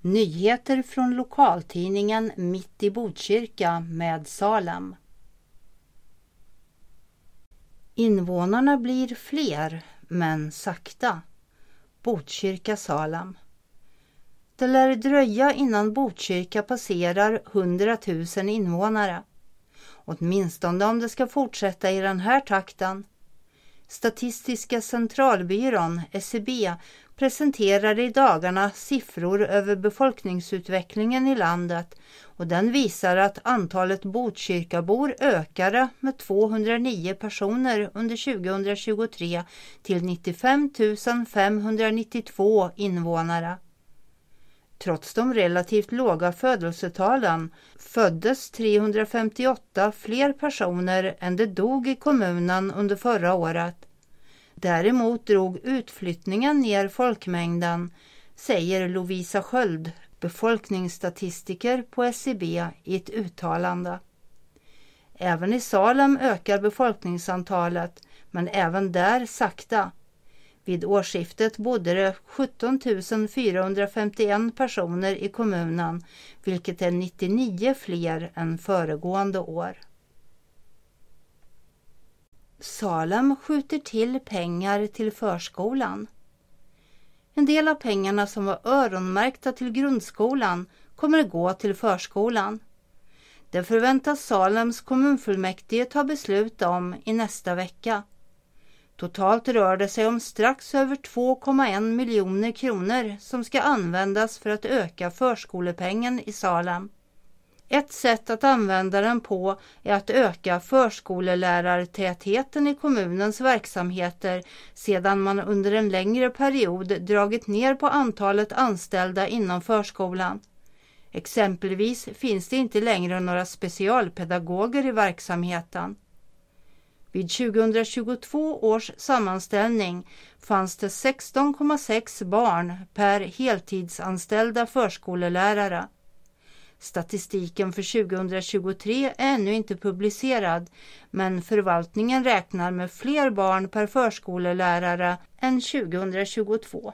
Nyheter från lokaltidningen Mitt i Botkyrka med Salem. Invånarna blir fler, men sakta. Botkyrka Salem. Det lär dröja innan Botkyrka passerar 100 000 invånare. Åtminstone om det ska fortsätta i den här takten. Statistiska centralbyrån, SCB, presenterar i dagarna siffror över befolkningsutvecklingen i landet och den visar att antalet Botkyrkabor ökade med 209 personer under 2023 till 95 592 invånare. Trots de relativt låga födelsetalen föddes 358 fler personer än det dog i kommunen under förra året. Däremot drog utflyttningen ner folkmängden, säger Lovisa Sköld, befolkningsstatistiker på SCB i ett uttalande. Även i Salem ökar befolkningsantalet, men även där sakta. Vid årsskiftet bodde det 17 451 personer i kommunen, vilket är 99 fler än föregående år. Salem skjuter till pengar till förskolan. En del av pengarna som var öronmärkta till grundskolan kommer att gå till förskolan. Det förväntas Salems kommunfullmäktige ta beslut om i nästa vecka. Totalt rör det sig om strax över 2,1 miljoner kronor som ska användas för att öka förskolepengen i Salem. Ett sätt att använda den på är att öka förskolelärartätheten i kommunens verksamheter sedan man under en längre period dragit ner på antalet anställda inom förskolan. Exempelvis finns det inte längre några specialpedagoger i verksamheten. Vid 2022 års sammanställning fanns det 16,6 barn per heltidsanställda förskolelärare. Statistiken för 2023 är ännu inte publicerad, men förvaltningen räknar med fler barn per förskolelärare än 2022.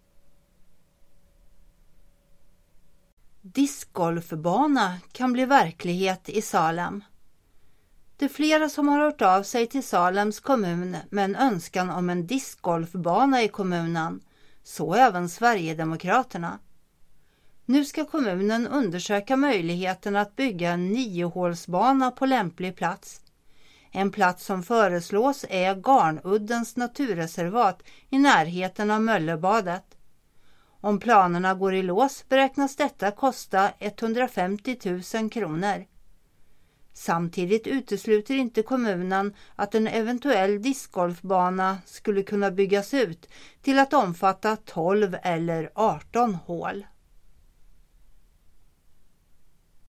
Discgolfbana kan bli verklighet i Salem. Det är flera som har hört av sig till Salems kommun med en önskan om en discgolfbana i kommunen, så även Sverigedemokraterna. Nu ska kommunen undersöka möjligheten att bygga en 9-hålsbana på lämplig plats. En plats som föreslås är Garnuddens naturreservat i närheten av Möllebadet. Om planerna går i lås beräknas detta kosta 150 000 kronor. Samtidigt utesluter inte kommunen att en eventuell discgolfbana skulle kunna byggas ut till att omfatta 12 eller 18 hål.